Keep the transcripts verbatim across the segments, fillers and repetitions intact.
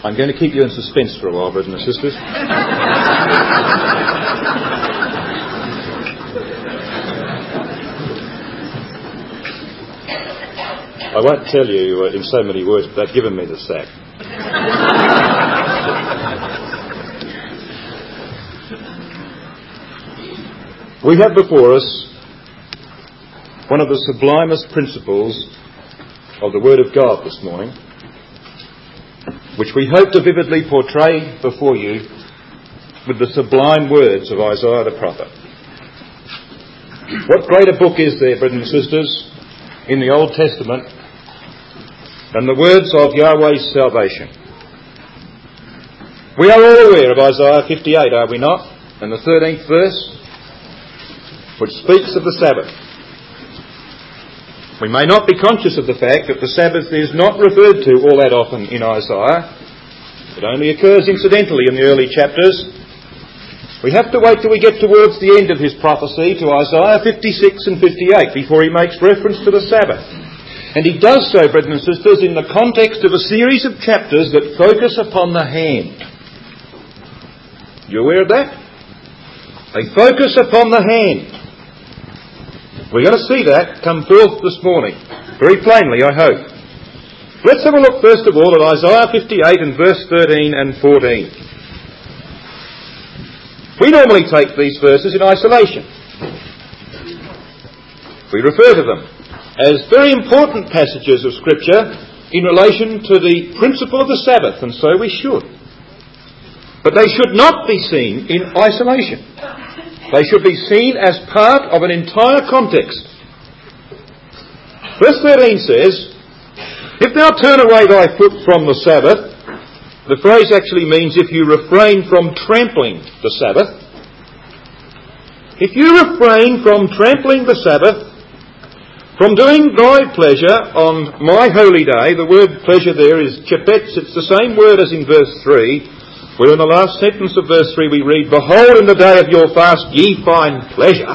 I'm going to keep you in suspense for a while, brothers and sisters. I won't tell you uh, in so many words, but they've given me the sack. We have before us one of the sublimest principles of the Word of God this morning, which we hope to vividly portray before you with the sublime words of Isaiah the prophet. What greater book is there, brothers and sisters, in the Old Testament than the words of Yahweh's salvation? We are all aware of Isaiah fifty-eight, are we not? And the thirteenth verse, which speaks of the Sabbath. We may not be conscious of the fact that the Sabbath is not referred to all that often in Isaiah. It only occurs incidentally in the early chapters. We have to wait till we get towards the end of his prophecy to Isaiah fifty-six and fifty-eight before he makes reference to the Sabbath. And he does so, brothers and sisters, in the context of a series of chapters that focus upon the hand. You aware of that? They focus upon the hand. We're going to see that come forth this morning, very plainly, I hope. Let's have a look first of all at Isaiah fifty-eight and verse thirteen and fourteen. We normally take these verses in isolation. We refer to them as very important passages of Scripture in relation to the principle of the Sabbath, and so we should. But they should not be seen in isolation. They should be seen as part of an entire context. Verse thirteen says, "If thou turn away thy foot from the Sabbath," the phrase actually means if you refrain from trampling the Sabbath. If you refrain from trampling the Sabbath, from doing thy pleasure on my holy day, the word pleasure there is chepetz, it's the same word as in verse three, where in the last sentence of verse three we read, "Behold, in the day of your fast ye find pleasure."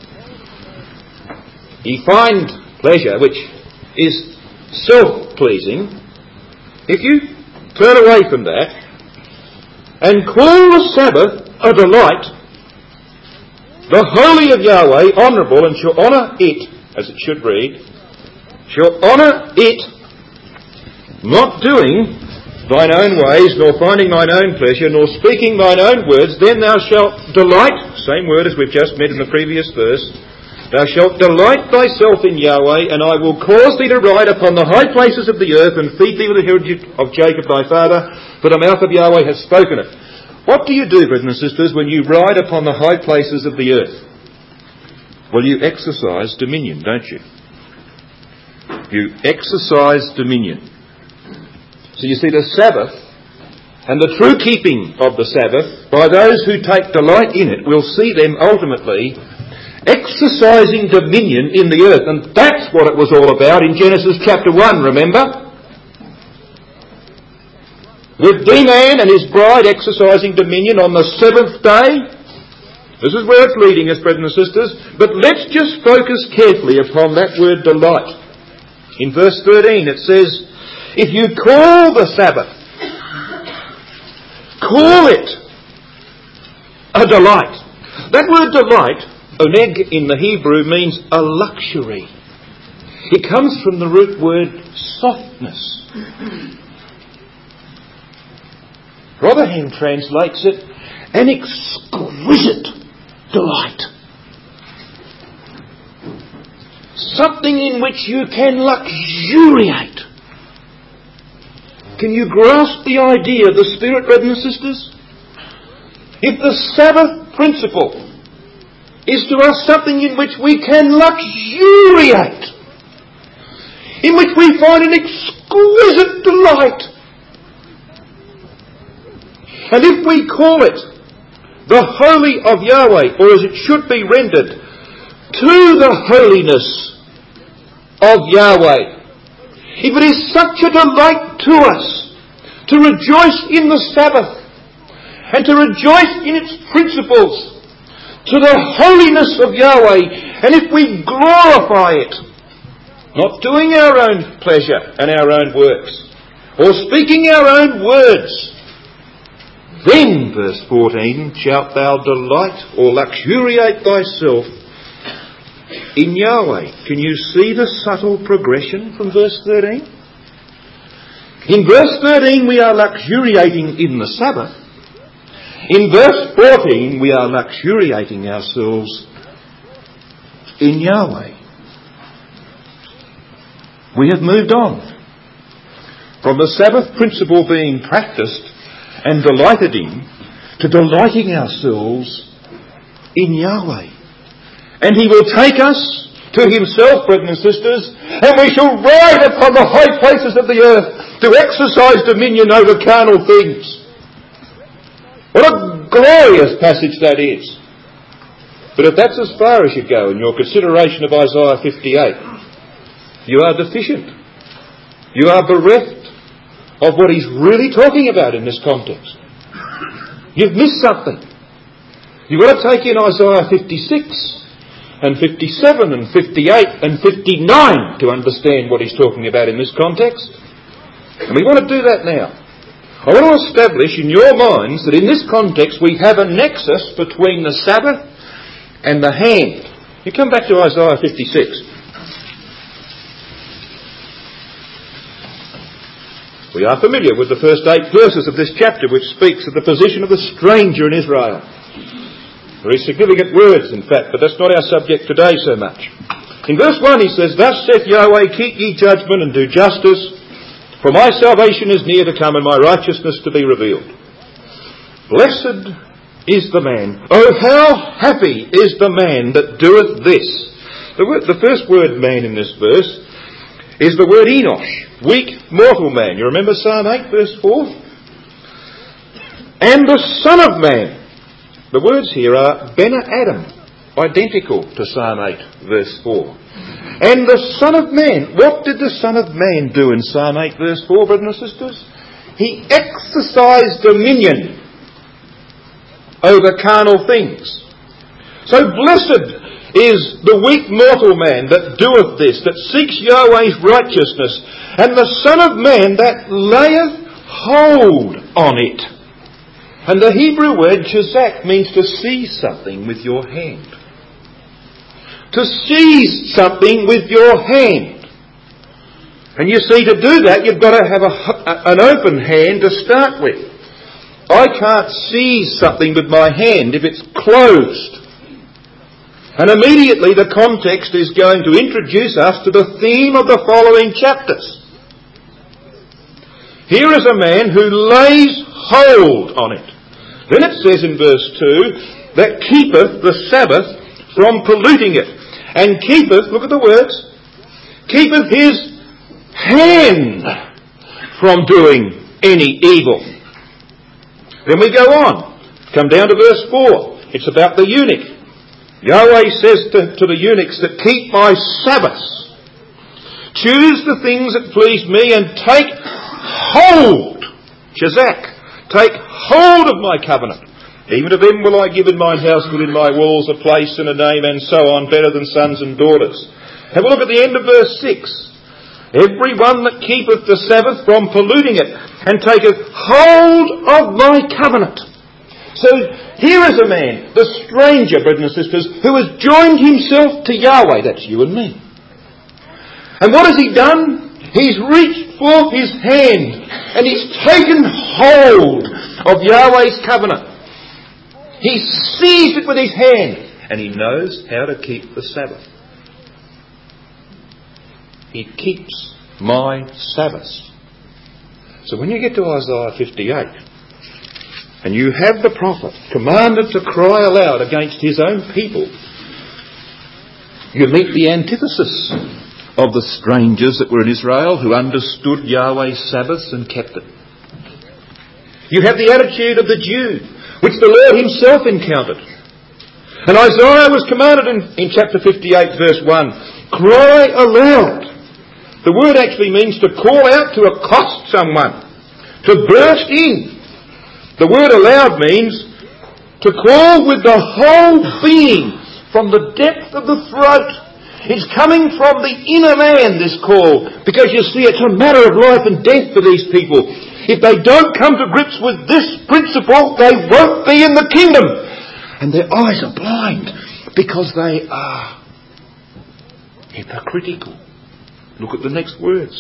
Ye find pleasure, which is self-pleasing. If you turn away from that and call the Sabbath a delight, the holy of Yahweh honourable, and shall honour it, as it should read, shall honour it, not doing thine own ways, nor finding thine own pleasure, nor speaking thine own words, then thou shalt delight, same word as we've just met in the previous verse, thou shalt delight thyself in Yahweh, and I will cause thee to ride upon the high places of the earth, and feed thee with the heritage of Jacob thy father, for the mouth of Yahweh hath spoken it. What do you do, brothers and sisters, when you ride upon the high places of the earth? Well, you exercise dominion, don't you? You exercise dominion. So you see, the Sabbath and the true keeping of the Sabbath by those who take delight in it will see them ultimately exercising dominion in the earth. And that's what it was all about in Genesis chapter one, remember? With D-Man and his bride exercising dominion on the seventh day. This is where it's leading us, brothers and sisters. But let's just focus carefully upon that word delight. In verse thirteen it says, "If you call the Sabbath, call it a delight." That word delight, oneg in the Hebrew, means a luxury. It comes from the root word softness. Rotherham translates it an exquisite delight. Something in which you can luxuriate. Can you grasp the idea of the Spirit, brothers and sisters? If the Sabbath principle is to us something in which we can luxuriate, in which we find an exquisite delight, and if we call it the holy of Yahweh, or as it should be rendered, to the holiness of Yahweh, if it is such a delight to us to rejoice in the Sabbath and to rejoice in its principles to the holiness of Yahweh, and if we glorify it, not doing our own pleasure and our own works, or speaking our own words, then, verse fourteen, shalt thou delight or luxuriate thyself in Yahweh. Can you see the subtle progression from verse thirteen? In verse thirteen we are luxuriating in the Sabbath. In verse fourteen we are luxuriating ourselves in Yahweh. We have moved on from the Sabbath principle being practiced and delighted in to delighting ourselves in Yahweh. And He will take us to Himself, brothers and sisters, and we shall ride upon the high places of the earth to exercise dominion over carnal things. What a glorious passage that is. But if that's as far as you go in your consideration of Isaiah fifty-eight, you are deficient. You are bereft of what He's really talking about in this context. You've missed something. You've got to take in Isaiah fifty-six and fifty-seven and fifty-eight and fifty-nine to understand what He's talking about in this context. And we want to do that now. I want to establish in your minds that in this context we have a nexus between the Sabbath and the hand. You come back to Isaiah fifty-six. We are familiar with the first eight verses of this chapter, which speaks of the position of the stranger in Israel. Very significant words, in fact, but that's not our subject today so much. In verse one he says, Thus saith Yahweh, keep ye judgment and do justice, for my salvation is near to come and my righteousness to be revealed. Blessed is the man. Oh, how happy is the man that doeth this. The, word, the first word man in this verse is the word Enosh, weak mortal man. You remember Psalm eight verse four? And the Son of Man. The words here are Bena Adam, identical to Psalm eight verse four. And the Son of Man. What did the Son of Man do in Psalm eight verse four, brothers and sisters? He exercised dominion over carnal things. So blessed is the weak mortal man that doeth this, that seeks Yahweh's righteousness, and the Son of Man that layeth hold on it. And the Hebrew word chazak means to seize something with your hand. To seize something with your hand. And you see, to do that you've got to have a, an open hand to start with. I can't seize something with my hand if it's closed. And immediately the context is going to introduce us to the theme of the following chapters. Here is a man who lays hold on it. Then it says in verse two, that keepeth the Sabbath from polluting it. And keepeth, look at the words, keepeth his hand from doing any evil. Then we go on. Come down to verse four. It's about the eunuch. Yahweh says to, to the eunuchs that keep my Sabbaths. Choose the things that please me and take hold, Shazak, take hold of my covenant. Even to them will I give in mine house within my walls a place and a name and so on, better than sons and daughters. Have a look at the end of verse six. Every one that keepeth the Sabbath from polluting it and taketh hold of my covenant. So here is a man, the stranger, brothers and sisters, who has joined himself to Yahweh. That's you and me. And what has he done? He's reached forth his hand and he's taken hold of Yahweh's covenant. He's seized it with his hand and he knows how to keep the Sabbath. He keeps my Sabbaths. So when you get to Isaiah fifty-eight, and you have the prophet commanded to cry aloud against his own people, you meet the antithesis of the strangers that were in Israel who understood Yahweh's Sabbaths and kept it. You have the attitude of the Jew, which the Lord himself encountered. And Isaiah was commanded in, in chapter fifty-eight verse one, cry aloud. The word actually means to call out, to accost someone, to burst in. The word aloud means to call with the whole being from the depth of the throat It's coming from the inner man, this call, because you see it's a matter of life and death for these people. If they don't come to grips with this principle, they won't be in the kingdom. And their eyes are blind because they are hypocritical. Look at the next words.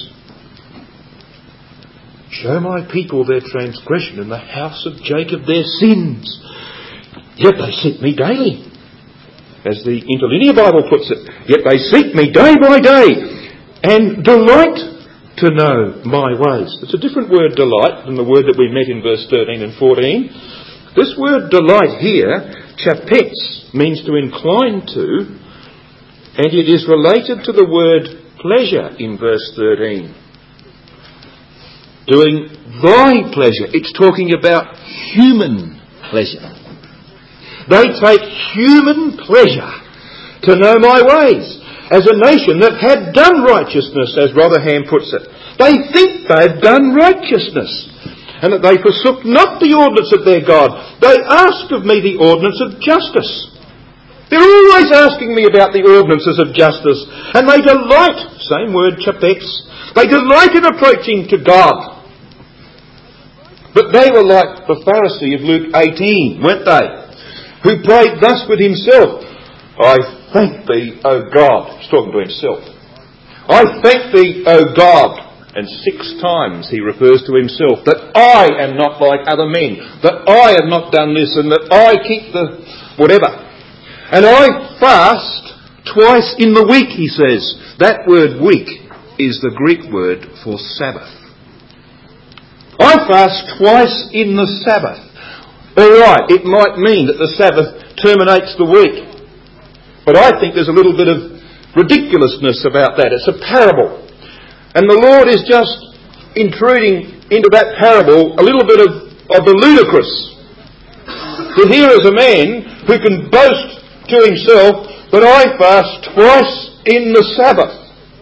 Show my people their transgression and the house of Jacob their sins. Yet they seek me daily. As the Interlinear Bible puts it, yet they seek me day by day and delight to know my ways. It's a different word, delight, than the word that we met in verse thirteen and fourteen. This word delight here, chapets, means to incline to, and it is related to the word pleasure in verse thirteen. Doing thy pleasure. It's talking about human pleasure. They take human pleasure to know my ways. As a nation that had done righteousness, as Rotherham puts it. They think they've done righteousness, and that they forsook not the ordinance of their God. They ask of me the ordinance of justice. They're always asking me about the ordinances of justice. And they delight, same word, chapets, they delight in approaching to God. But they were like the Pharisee of Luke eighteen, weren't they? Who prayed thus with himself, I thank thee, O God. He's talking to himself. I thank thee, O God. And six times he refers to himself, that I am not like other men, that I have not done this, and that I keep the whatever. And I fast twice in the week, he says. That word week is the Greek word for Sabbath. I fast twice in the Sabbath. All right, it might mean that the Sabbath terminates the week. But I think there's a little bit of ridiculousness about that. It's a parable. And the Lord is just intruding into that parable a little bit of, of the ludicrous. For here is a man who can boast to himself that I fast twice in the Sabbath.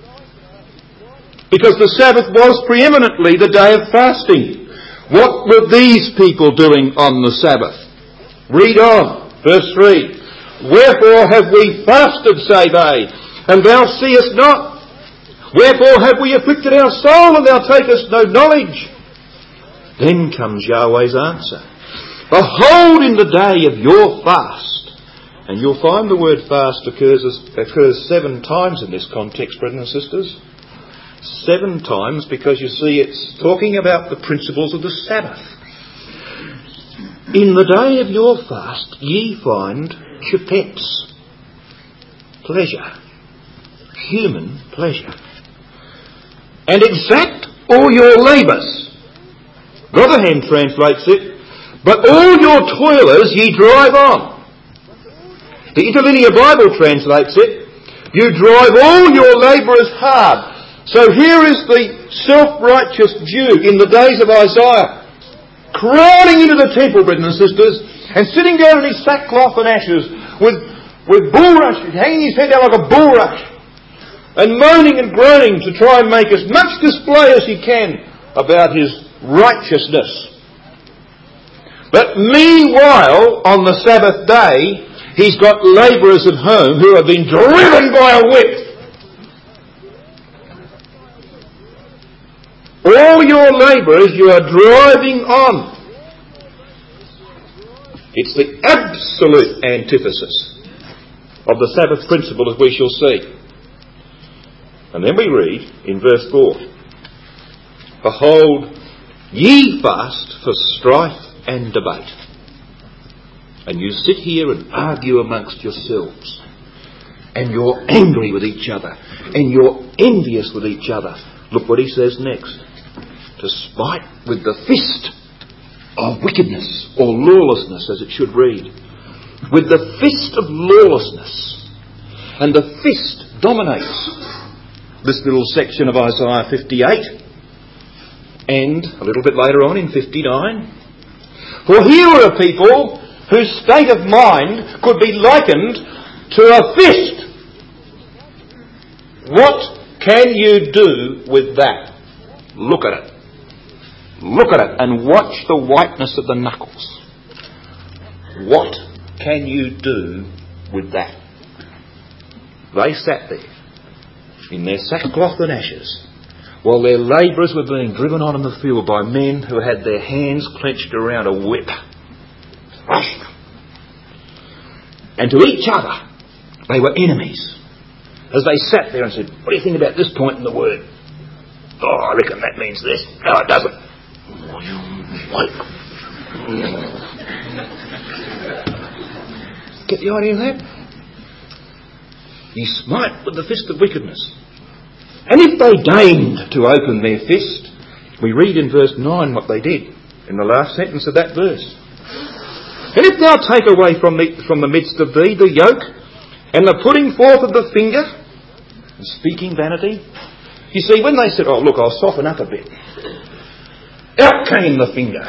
Because the Sabbath was preeminently the day of fasting. What were these people doing on the Sabbath? Read on, verse three. Wherefore have we fasted, say they, and thou seest not? Wherefore have we afflicted our soul, and thou takest no knowledge? Then comes Yahweh's answer. Behold, in the day of your fast, and you'll find the word fast occurs, occurs seven times in this context, brothers and sisters. Seven times, because you see it's talking about the principles of the Sabbath. In the day of your fast ye find chapets, pleasure, human pleasure, and exact all your labours. Rotherham translates it, but all your toilers ye drive on. The Interlinear Bible translates it, you drive all your labourers hard. So here is the self-righteous Jew in the days of Isaiah, crowding into the temple, brothers and sisters, and sitting down in his sackcloth and ashes with, with bulrush, hanging his head down like a bulrush, and moaning and groaning to try and make as much display as he can about his righteousness. But meanwhile, on the Sabbath day, he's got labourers at home who have been driven by a whip. All your labourers you are driving on. It's the absolute antithesis of the Sabbath principle, as we shall see. And then we read in verse four, Behold, ye fast for strife and debate. And you sit here and argue amongst yourselves. And you're angry with each other. And you're envious with each other. Look what he says next. To smite with the fist of wickedness, or lawlessness as it should read. With the fist of lawlessness. And the fist dominates this little section of Isaiah fifty-eight. And a little bit later on in fifty-nine. For here are a people whose state of mind could be likened to a fist. What can you do with that? Look at it. Look at it and watch the whiteness of the knuckles. What can you do with that? they sat there in their sackcloth and ashes while their labourers were being driven on in the field by men who had their hands clenched around a whip. And to each other they were enemies as they sat there and said, what do you think about this point in the word? Oh, I reckon that means this. No, it doesn't. Get the idea of that? You smite with the fist of wickedness. And if they deigned to open their fist, we read in verse nine what they did in the last sentence of that verse. And if thou take away from the, from the midst of thee the yoke and the putting forth of the finger, and speaking vanity, you see, when they said, oh look, I'll soften up a bit, out came the finger.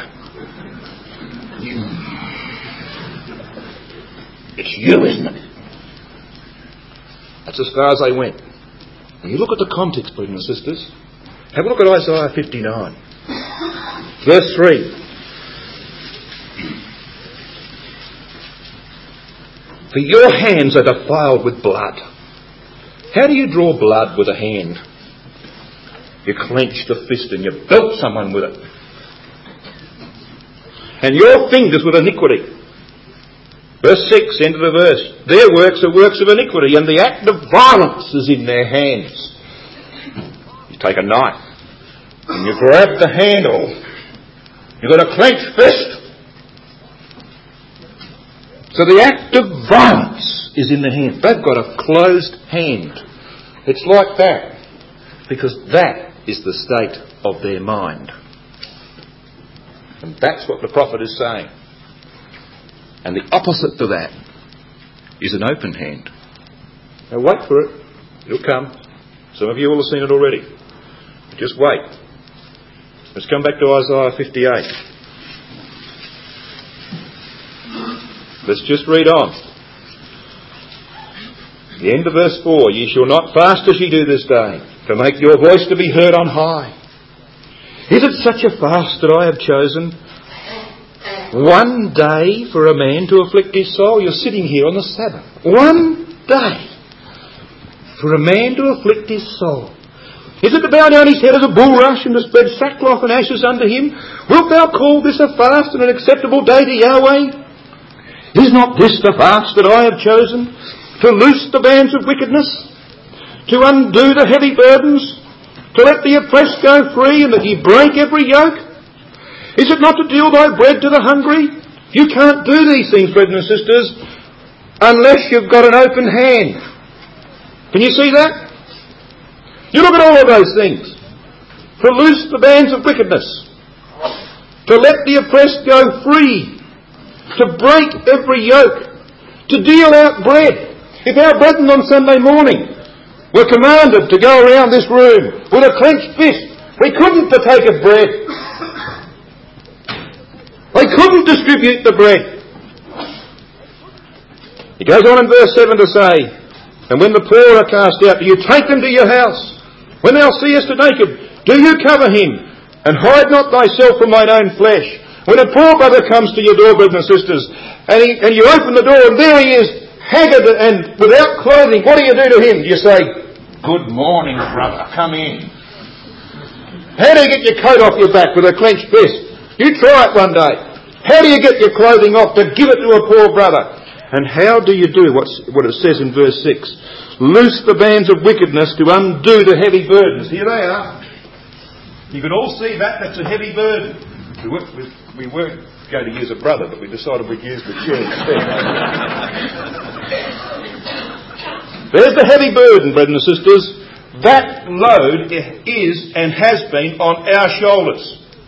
It's you, isn't it? That's as far as they went. And you look at the context, brothers and sisters. Have a look at Isaiah fifty-nine. Verse three. For your hands are defiled with blood. How do you draw blood with a hand? You clench the fist and you belt someone with it. And your fingers with iniquity. Verse six, end of the verse. Their works are works of iniquity, and the act of violence is in their hands. You take a knife, and you grab the handle. You've got a clenched fist. So the act of violence is in the hand. They've got a closed hand. It's like that, because that is the state of their mind. And that's what the prophet is saying. And the opposite to that is an open hand. Now wait for it. It'll come. Some of you will have seen it already. But just wait. Let's come back to Isaiah fifty-eight. Let's just read on. The end of verse four. Ye shall not fast as ye do this day, to make your voice to be heard on high. Is it such a fast that I have chosen? One day for a man to afflict his soul. You're sitting here on the Sabbath. One day for a man to afflict his soul. Is it to bow down his head as a bulrush and to spread sackcloth and ashes unto him? Wilt thou call this a fast and an acceptable day to Yahweh? Is not this the fast that I have chosen? To loose the bands of wickedness, to undo the heavy burdens, to let the oppressed go free, and that ye break every yoke? Is it not to deal thy bread to the hungry? You can't do these things, brethren and sisters, unless you've got an open hand. Can you see that? You look at all of those things. To loose the bands of wickedness, to let the oppressed go free, to break every yoke, to deal out bread. If our brethren on Sunday morning were commanded to go around this room with a clenched fist, we couldn't partake of bread. They couldn't distribute the bread. He goes on in verse seven to say, and when the poor are cast out, do you take them to your house? When thou seest the naked, do you cover him? And hide not thyself from thine own flesh. When a poor brother comes to your door, brothers and sisters, and, he, and you open the door and there he is, haggard and without clothing, what do you do to him? Do you say, good morning, brother, come in. How do you get your coat off your back with a clenched fist? You try it one day. How do you get your clothing off to give it to a poor brother? And how do you do what's, what it says in verse six? Loose the bands of wickedness to undo the heavy burdens. Here they are. You can all see that. That's a heavy burden. We weren't, we, we weren't going to use a brother, but we decided we'd use the chair instead. There's the heavy burden, brothers and sisters. That load is and has been on our shoulders.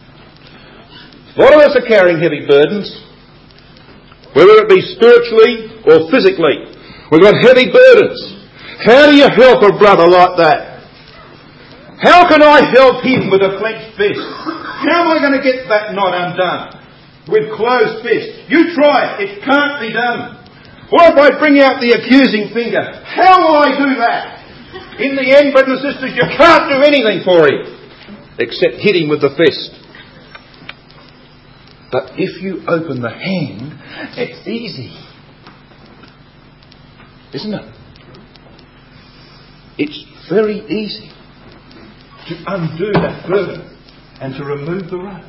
A lot of us are carrying heavy burdens, whether it be spiritually or physically. We've got heavy burdens. How do you help a brother like that? How can I help him with a clenched fist? How am I going to get that knot undone with closed fist? You try it. It can't be done. What if I bring out the accusing finger? How will I do that? In the end, brothers and sisters, you can't do anything for him except hit him with the fist. But if you open the hand, it's easy. Isn't it? It's very easy to undo that burden and to remove the rope.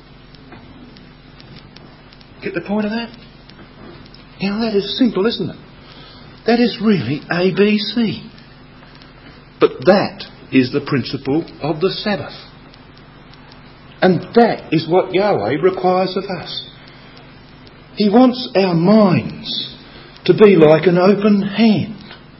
Get the point of that? Now that is simple, isn't it? That is really A B C. But that is the principle of the Sabbath. And that is what Yahweh requires of us. He wants our minds to be like an open hand.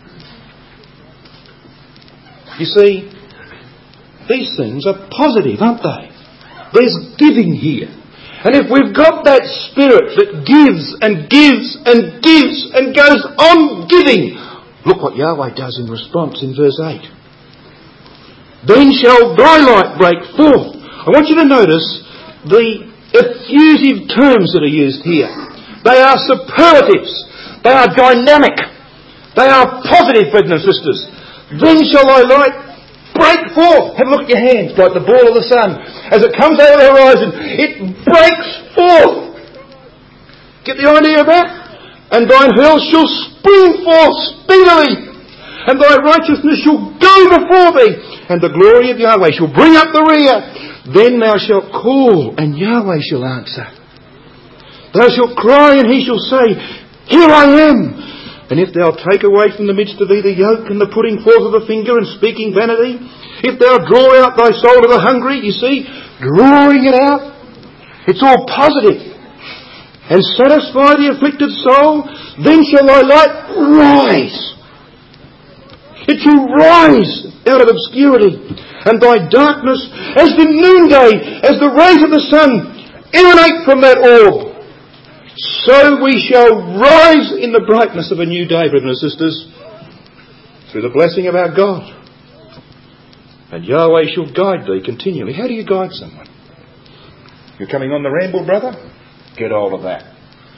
You see, these things are positive, aren't they? There's giving here. And if we've got that spirit that gives and gives and gives and goes on giving, look what Yahweh does in response in verse eight. Then shall thy light break forth. I want you to notice the effusive terms that are used here. They are superlatives. They are dynamic. They are positive, brethren and sisters. Then shall thy light break forth. Have a look at your hands, like the ball of the sun. As it comes over the horizon, it breaks forth. Get the idea of that? And thine herald shall spring forth speedily, and thy righteousness shall go before thee, and the glory of Yahweh shall bring up the rear. Then thou shalt call, and Yahweh shall answer. Thou shalt cry, and he shall say, Here I am. And if thou take away from the midst of thee the yoke and the putting forth of the finger and speaking vanity, if thou draw out thy soul to the hungry, you see, drawing it out, it's all positive, and satisfy the afflicted soul, then shall thy light rise. It shall rise out of obscurity, and thy darkness as the noonday, as the rays of the sun emanate from that orb. So we shall rise in the brightness of a new day, brothers and sisters, through the blessing of our God. And Yahweh shall guide thee continually. How do you guide someone? You're coming on the ramble, brother? Get hold of that.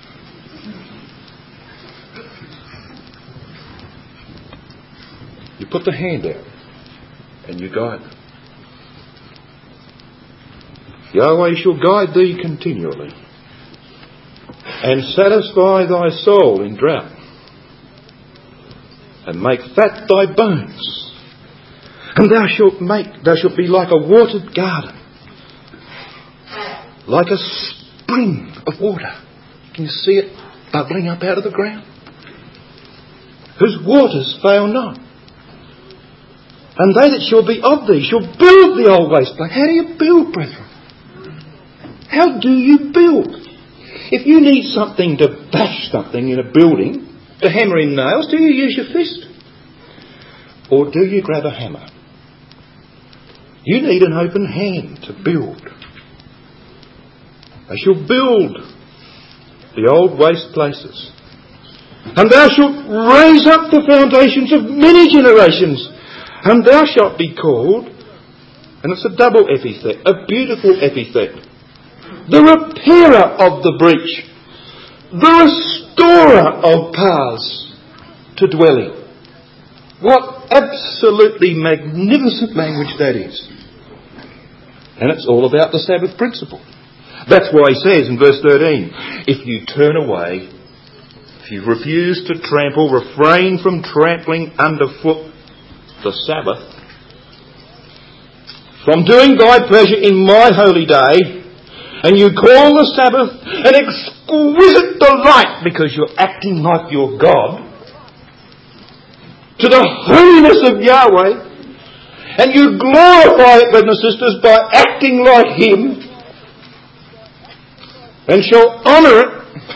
You put the hand out and you guide them. Yahweh shall guide thee continually, and satisfy thy soul in drought, and make fat thy bones. And thou shalt make, thou shalt be like a watered garden, like a spring of water. Can you see it bubbling up out of the ground? Whose waters fail not. And they that shall be of thee shall build the old waste place. How do you build, brethren? How do you build? If you need something to bash something in a building, to hammer in nails, do you use your fist? Or do you grab a hammer? You need an open hand to build. They shall build the old waste places. And thou shalt raise up the foundations of many generations. And thou shalt be called, and it's a double epithet, a beautiful epithet, the repairer of the breach, the restorer of paths to dwell in. What absolutely magnificent language that is. And it's all about the Sabbath principle. That's why he says in verse thirteen, if you turn away, if you refuse to trample, refrain from trampling underfoot the Sabbath, from doing thy pleasure in my holy day, and you call the Sabbath an exquisite delight because you're acting like your God, to the holiness of Yahweh, and you glorify it, brothers and sisters, by acting like Him, and shall honour it,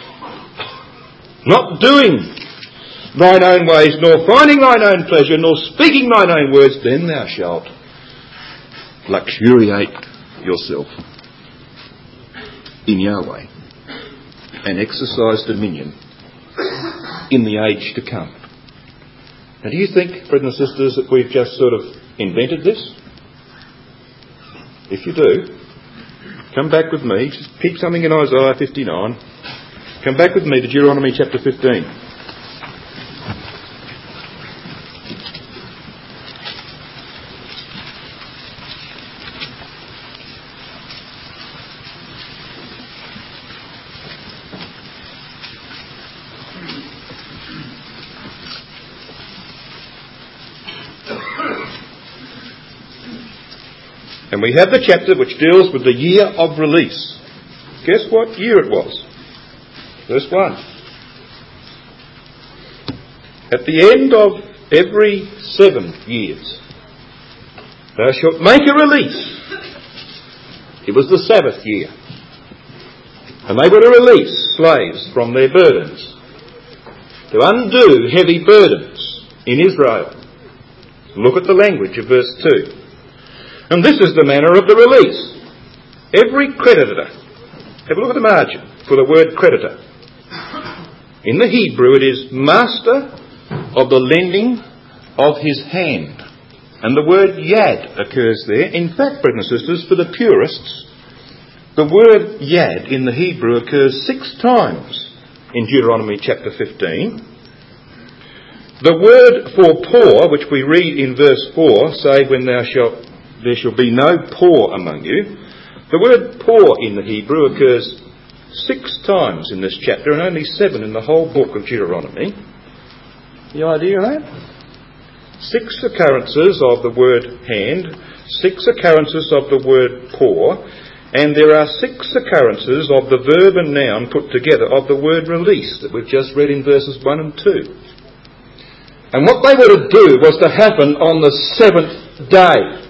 not doing thine own ways, nor finding thine own pleasure, nor speaking thine own words, then thou shalt luxuriate yourself in Yahweh and exercise dominion in the age to come. Now, do you think, brothers and sisters, that we've just sort of invented this? If you do, come back with me. Just keep something in Isaiah fifty-nine. Come back with me to Deuteronomy chapter fifteen. And we have the chapter which deals with the year of release. Guess what year it was? Verse one. At the end of every seven years, thou shalt make a release. It was the Sabbath year. And they were to release slaves from their burdens, to undo heavy burdens in Israel. Look at the language of verse two. And this is the manner of the release. Every creditor, have a look at the margin for the word creditor. In the Hebrew it is master of the lending of his hand. And the word yad occurs there. In fact, brothers and sisters, for the purists, the word yad in the Hebrew occurs six times in Deuteronomy chapter fifteen. The word for poor, which we read in verse four, say, when thou shalt, there shall be no poor among you. The word poor in the Hebrew occurs six times in this chapter and only seven in the whole book of Deuteronomy. The idea of that? Six occurrences of the word hand, six occurrences of the word poor, and there are six occurrences of the verb and noun put together of the word release that we've just read in verses one and two. And what they were to do was to happen on the seventh day.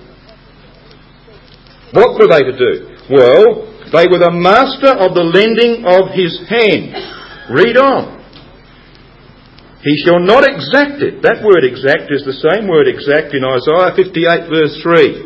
What were they to do? Well, they were the master of the lending of his hand. Read on. He shall not exact it. That word exact is the same word exact in Isaiah fifty-eight verse three.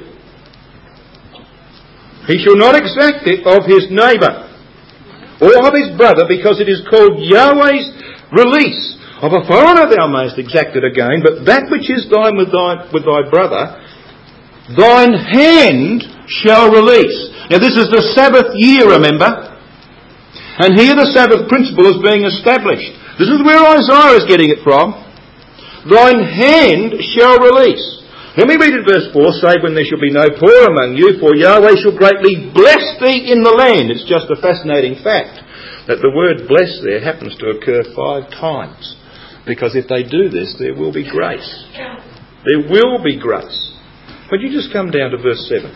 He shall not exact it of his neighbour or of his brother, because it is called Yahweh's release. Of a foreigner thou mayest exact it again, but that which is thine with thy, with thy brother, thine hand shall release. Now this is the Sabbath year, remember? And here the Sabbath principle is being established. This is where Isaiah is getting it from. Thine hand shall release. Let me read it verse four, say, when there shall be no poor among you, for Yahweh shall greatly bless thee in the land. It's just a fascinating fact that the word bless there happens to occur five times. Because if they do this, there will be grace. There will be grace. Would you just come down to verse seven?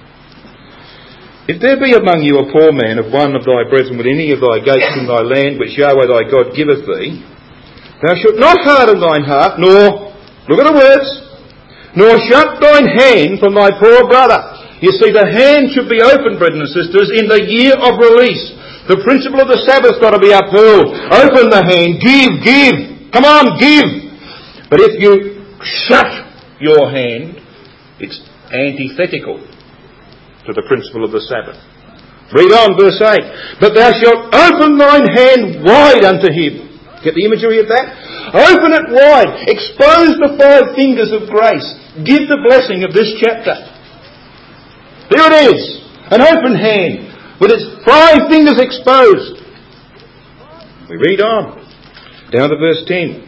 If there be among you a poor man of one of thy brethren with any of thy gates in thy land, which Yahweh thy God giveth thee, thou shalt not harden thine heart, nor, look at the words, nor shut thine hand from thy poor brother. You see, the hand should be open, brethren and sisters, in the year of release. The principle of the Sabbath's got to be upheld. Open the hand, give, give. Come on, give. But if you shut your hand, it's antithetical to the principle of the Sabbath. Read on, verse eight. But thou shalt open thine hand wide unto him. Get the imagery of that? Open it wide. Expose the five fingers of grace. Give the blessing of this chapter. There it is. An open hand with its five fingers exposed. We read on. Down to verse ten.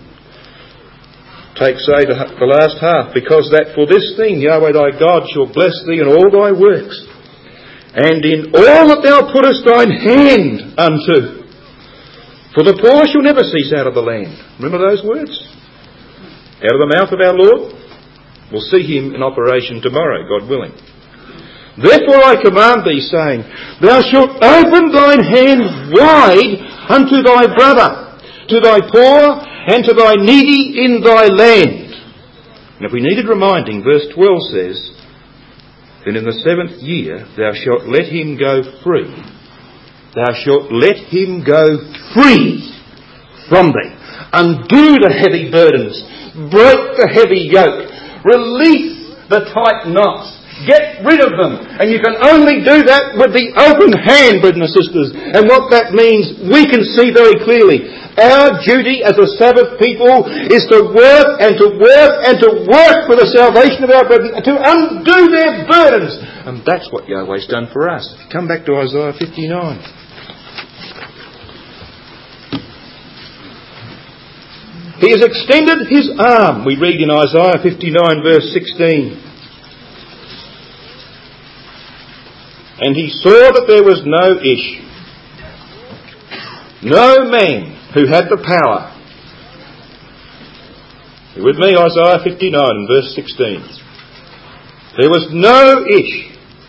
Take, say, the, the last half. Because that for this thing Yahweh thy God shall bless thee in all thy works, and in all that thou puttest thine hand unto. For the poor shall never cease out of the land. Remember those words? Out of the mouth of our Lord? We'll see him in operation tomorrow, God willing. Therefore I command thee, saying, thou shalt open thine hand wide unto thy brother, to thy poor, and to thy needy in thy land. And if we needed reminding, verse twelve says, then in the seventh year thou shalt let him go free. Thou shalt let him go free from thee. Undo the heavy burdens. Break the heavy yoke. Release the tight knots. Get rid of them. And you can only do that with the open hand, brothers and sisters. And what that means, we can see very clearly. Our duty as a Sabbath people is to work and to work and to work for the salvation of our brethren, to undo their burdens. And that's what Yahweh's done for us. Come back to Isaiah fifty-nine. He has extended his arm, we read in Isaiah fifty-nine verse sixteen. And he saw that there was no ish, no man who had the power. Are you with me? Isaiah fifty-nine verse sixteen. There was no ish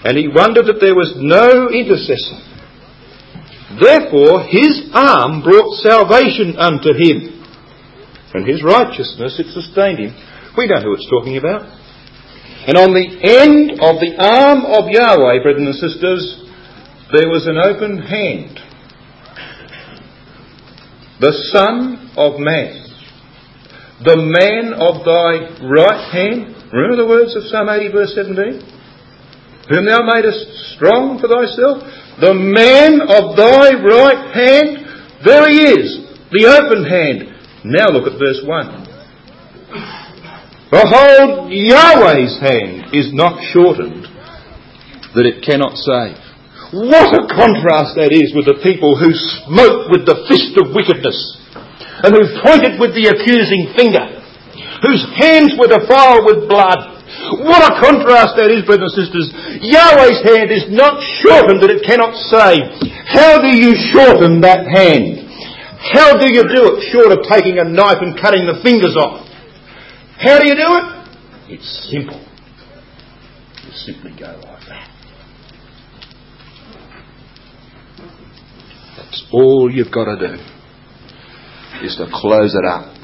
and he wondered that there was no intercessor. Therefore his arm brought salvation unto him, and his righteousness it sustained him. We know who it's talking about. And on the end of the arm of Yahweh, brethren and sisters, there was an open hand. The Son of Man, the man of thy right hand. Remember the words of Psalm eighty verse seventeen? Whom thou madest strong for thyself. The man of thy right hand. There he is, the open hand. Now look at verse one. Behold, Yahweh's hand is not shortened, that it cannot save. What a contrast that is with the people who smote with the fist of wickedness, and who pointed with the accusing finger, whose hands were defiled with blood. What a contrast that is, brothers and sisters. Yahweh's hand is not shortened that it cannot save. How do you shorten that hand? How do you do it short of taking a knife and cutting the fingers off? How do you do it? It's simple. You simply go like that. That's all you've got to do, is to close it up.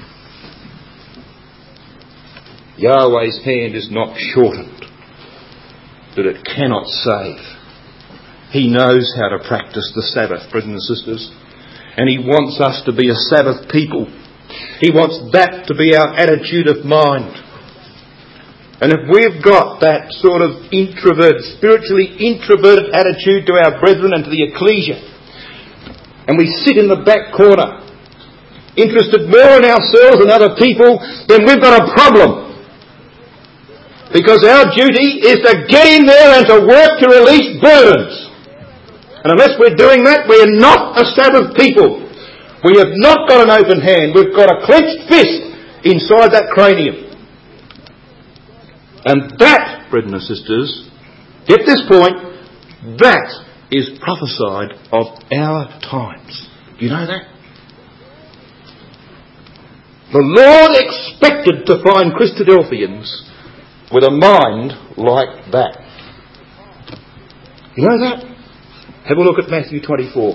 Yahweh's hand is not shortened that it cannot save. He knows how to practice the Sabbath, brothers and sisters. And he wants us to be a Sabbath people. He wants that to be our attitude of mind. And if we've got that sort of introverted, spiritually introverted attitude to our brethren and to the ecclesia, and we sit in the back corner, interested more in ourselves than other people, then we've got a problem. Because our duty is to get in there and to work to release burdens. And unless we're doing that, we're not a Sabbath people. We have not got an open hand. We've got a clenched fist inside that cranium. And that, brethren and sisters, get this point, that is prophesied of our times. Do you know that? The Lord expected to find Christadelphians with a mind like that. You know that? Have a look at Matthew twenty-four.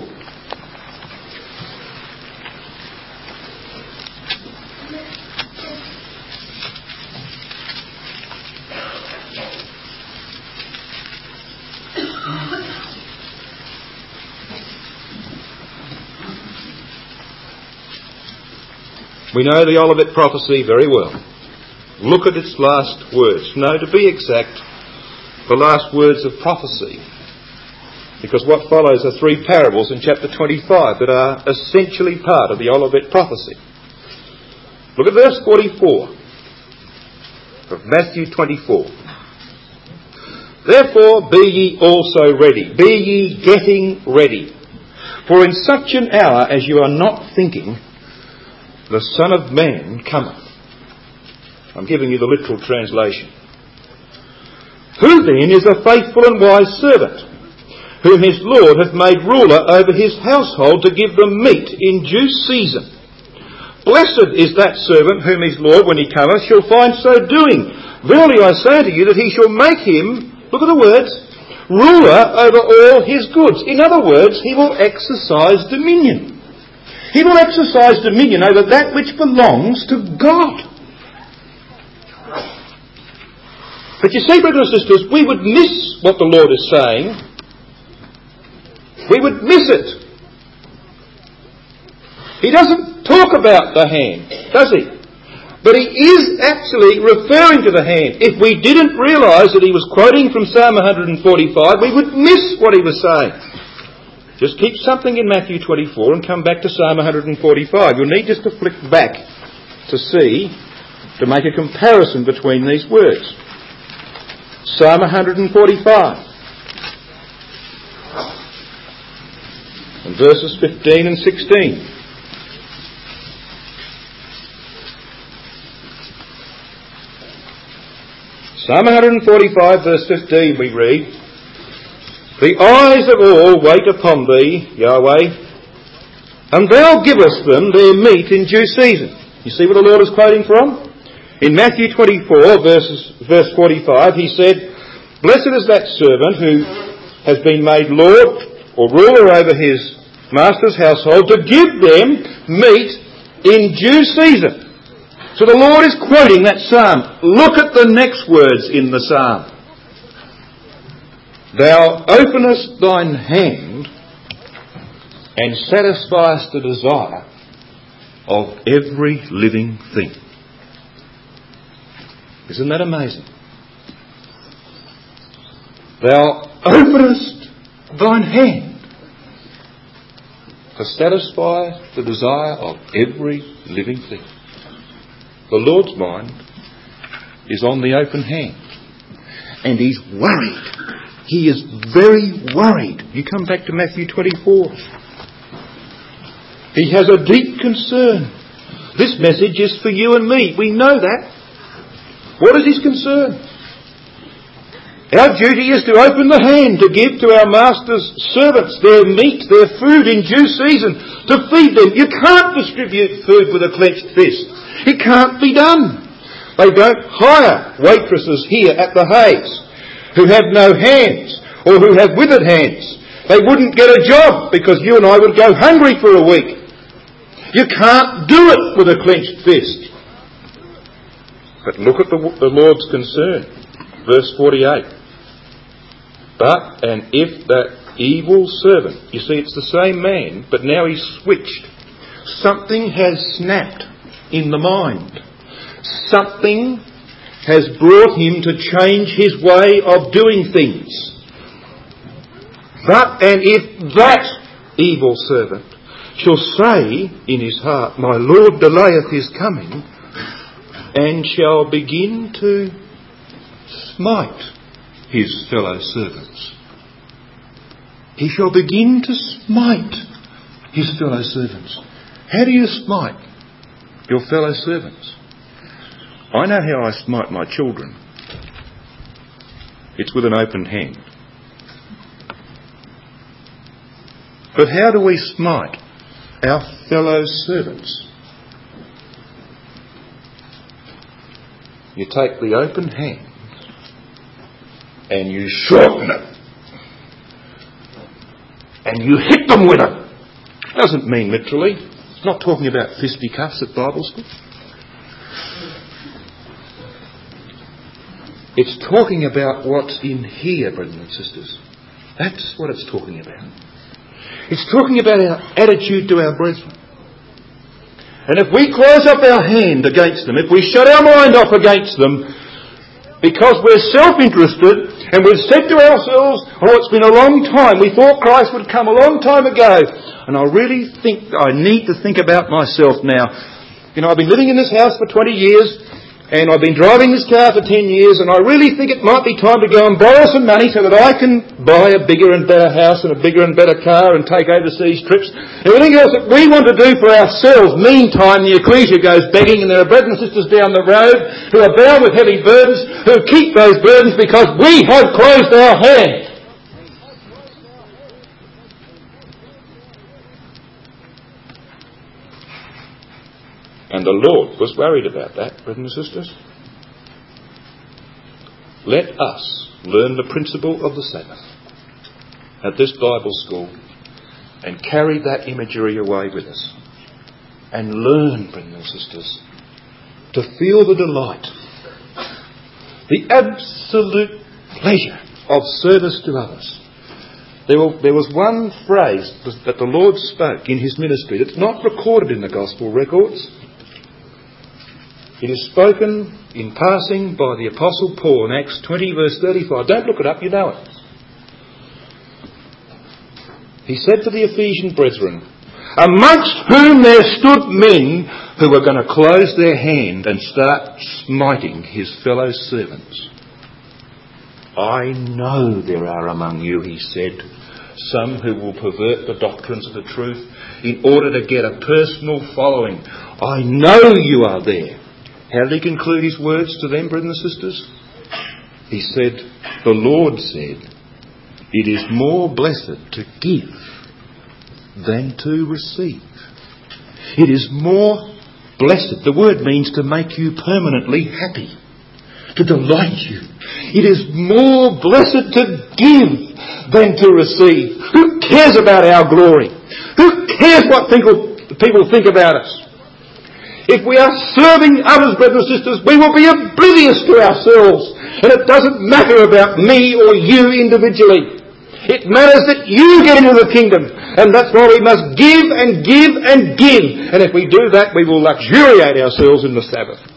We know the Olivet prophecy very well. Look at its last words. No, to be exact, the last words of prophecy. Because what follows are three parables in chapter twenty-five that are essentially part of the Olivet prophecy. Look at verse forty-four of Matthew twenty-four. Therefore be ye also ready. Be ye getting ready. For in such an hour as you are not thinking, the Son of Man cometh. I'm giving you the literal translation. Who then is a faithful and wise servant, whom his Lord hath made ruler over his household to give them meat in due season? Blessed is that servant whom his Lord, when he cometh, shall find so doing. Verily I say to you that he shall make him, look at the words, ruler over all his goods. In other words, he will exercise dominion. He will exercise dominion over that which belongs to God. But you see, brothers and sisters, we would miss what the Lord is saying. We would miss it. He doesn't talk about the hand, does he? But he is actually referring to the hand. If we didn't realise that he was quoting from Psalm one forty-five, we would miss what he was saying. Just keep something in Matthew twenty-four and come back to Psalm one forty-five. You'll need just to flick back to see, to make a comparison between these words. Psalm one forty-five. And verses fifteen and sixteen. Psalm one forty-five verse fifteen we read, the eyes of all wait upon thee, Yahweh, and thou givest them their meat in due season. You see what the Lord is quoting from? In Matthew twenty-four verses, verse forty-five he said, Blessed is that servant who has been made Lord or ruler over his master's household to give them meat in due season. So the Lord is quoting that psalm. Look at the next words in the psalm. Thou openest thine hand and satisfiest the desire of every living thing. Isn't that amazing? Thou openest thine hand to satisfy the desire of every living thing. The Lord's mind is on the open hand. And He's worried. He is very worried. You come back to Matthew twenty-four. He has a deep concern. This message is for you and me. We know that. What is His concern? Our duty is to open the hand to give to our Master's servants their meat, their food in due season, to feed them. You can't distribute food with a clenched fist. It can't be done. They don't hire waitresses here at the Hayes who have no hands or who have withered hands. They wouldn't get a job because you and I would go hungry for a week. You can't do it with a clenched fist. But look at the, the Lord's concern. Verse forty-eight. But, and if that evil servant, you see it's the same man, but now he's switched. Something has snapped in the mind. Something has brought him to change his way of doing things. But, and if that evil servant shall say in his heart, my Lord delayeth his coming, and shall begin to smite his fellow servants. He shall begin to smite his fellow servants. How do you smite your fellow servants? I know how I smite my children. It's with an open hand. But how do we smite our fellow servants? You take the open hand and you shorten it. And you hit them with it. Doesn't mean literally. It's not talking about fisticuffs at Bible school. It's talking about what's in here, brothers and sisters. That's what it's talking about. It's talking about our attitude to our brethren. And if we close up our hand against them, if we shut our mind off against them, because we're self-interested and we've said to ourselves, oh, it's been a long time, we thought Christ would come a long time ago, and I really think I need to think about myself now. You know, I've been living in this house for twenty years, and I've been driving this car for ten years, and I really think it might be time to go and borrow some money so that I can buy a bigger and better house and a bigger and better car and take overseas trips. Everything else that we want to do for ourselves. Meantime, the ecclesia goes begging, and there are brothers and sisters down the road who are bound with heavy burdens, who keep those burdens because we have closed our hand. And the Lord was worried about that, brothers and sisters. Let us learn the principle of the Sabbath at this Bible school and carry that imagery away with us. And learn, brothers and sisters, to feel the delight, the absolute pleasure of service to others. There, were, there was one phrase that the Lord spoke in His ministry that's not recorded in the Gospel records. It is spoken in passing by the Apostle Paul in Acts twenty verse thirty-five. Don't look it up, you know it. He said to the Ephesian brethren, amongst whom there stood men who were going to close their hand and start smiting his fellow servants. I know there are among you, he said, some who will pervert the doctrines of the truth in order to get a personal following. I know you are there. How did he conclude his words to them, brothers and sisters? He said, the Lord said, it is more blessed to give than to receive. It is more blessed. The word means to make you permanently happy, to delight you. It is more blessed to give than to receive. Who cares about our glory? Who cares what people, people think about us? If we are serving others, brothers and sisters, we will be oblivious to ourselves. And it doesn't matter about me or you individually. It matters that you get into the kingdom. And that's why we must give and give and give. And if we do that, we will luxuriate ourselves in the Sabbath.